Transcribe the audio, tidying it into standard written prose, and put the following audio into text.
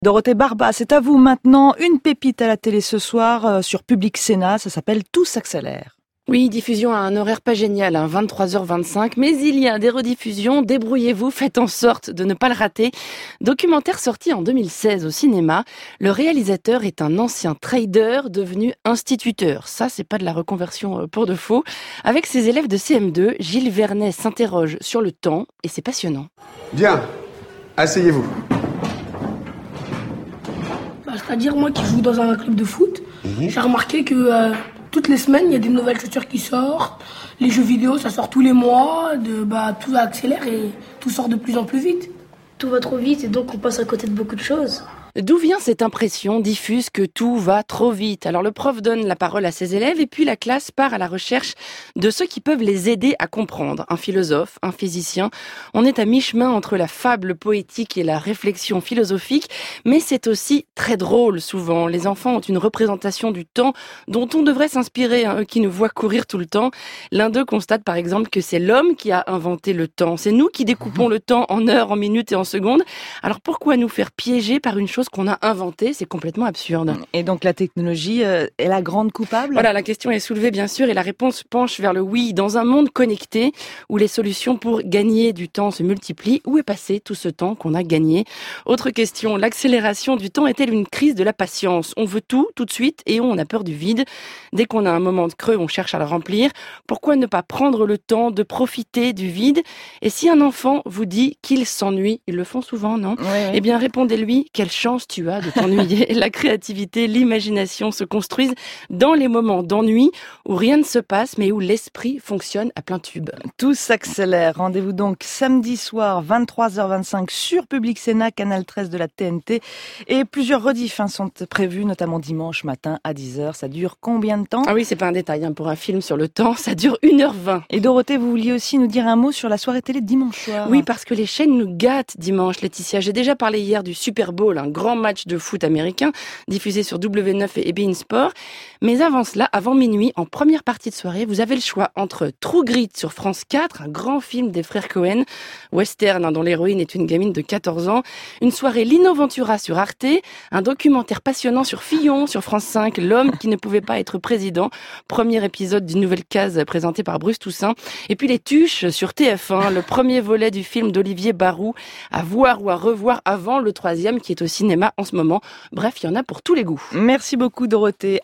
Dorothée Barba, c'est à vous maintenant. Une pépite à la télé ce soir sur Public Sénat, ça s'appelle Tout s'accélère. Oui, diffusion à un horaire pas génial, 23h25, mais il y a des rediffusions, débrouillez-vous, faites en sorte de ne pas le rater. Documentaire sorti en 2016 au cinéma, le réalisateur est un ancien trader devenu instituteur. Ça, c'est pas de la reconversion pour de faux. Avec ses élèves de CM2, Gilles Vernet s'interroge sur le temps et c'est passionnant. Bien, asseyez-vous. C'est-à-dire, moi qui joue dans un club de foot, j'ai remarqué que toutes les semaines, il y a des nouvelles chaussures qui sortent. Les jeux vidéo, ça sort tous les mois. Tout accélère et tout sort de plus en plus vite. Tout va trop vite et donc on passe à côté de beaucoup de choses. D'où vient cette impression diffuse que tout va trop vite? Alors le prof donne la parole à ses élèves et puis la classe part à la recherche de ceux qui peuvent les aider à comprendre. Un philosophe, un physicien. On est à mi-chemin entre la fable poétique et la réflexion philosophique, mais c'est aussi très drôle souvent. Les enfants ont une représentation du temps dont on devrait s'inspirer, eux qui nous voient courir tout le temps. L'un d'eux constate par exemple que c'est l'homme qui a inventé le temps. C'est nous qui découpons le temps en heures, en minutes et en secondes. Alors pourquoi nous faire piéger par une chose qu'on a inventée? C'est complètement absurde. Et donc la technologie est la grande coupable? Voilà, la question est soulevée bien sûr et la réponse penche vers le oui. Dans un monde connecté où les solutions pour gagner du temps se multiplient, où est passé tout ce temps qu'on a gagné? Autre question, l'accélération du temps est-elle une crise de la patience? On veut tout de suite et on a peur du vide. Dès qu'on a un moment de creux, on cherche à le remplir. Pourquoi ne pas prendre le temps de profiter du vide? Et si un enfant vous dit qu'il s'ennuie, ils le font souvent, non? Oui. Eh bien répondez-lui, quelle chance tu as de t'ennuyer. La créativité, l'imagination se construisent dans les moments d'ennui où rien ne se passe mais où l'esprit fonctionne à plein tube. Tout s'accélère. Rendez-vous donc samedi soir 23h25 sur Public Sénat, canal 13 de la TNT. Et plusieurs rediffs sont prévus, notamment dimanche matin à 10h. Ça dure combien de temps? Ah oui, c'est pas un détail pour un film sur le temps, ça dure 1h20. Et Dorothée, vous vouliez aussi nous dire un mot sur la soirée télé dimanche soir? Oui, parce que les chaînes nous gâtent dimanche, Laetitia. J'ai déjà parlé hier du Super Bowl, un grand match de foot américain diffusé sur W9 et beIN Sport. Mais avant cela, avant minuit, en première partie de soirée, vous avez le choix entre True Grit sur France 4, un grand film des frères Cohen, western dont l'héroïne est une gamine de 14 ans, une soirée Lino Ventura sur Arte, un documentaire passionnant sur Fillon sur France 5, l'homme qui ne pouvait pas être président, premier épisode d'une nouvelle case présentée par Bruce Toussaint, et puis Les Tuches sur TF1, le premier volet du film d'Olivier Barou, à voir ou à revoir avant le troisième qui est au cinéma en ce moment. Bref, il y en a pour tous les goûts. Merci beaucoup Dorothée.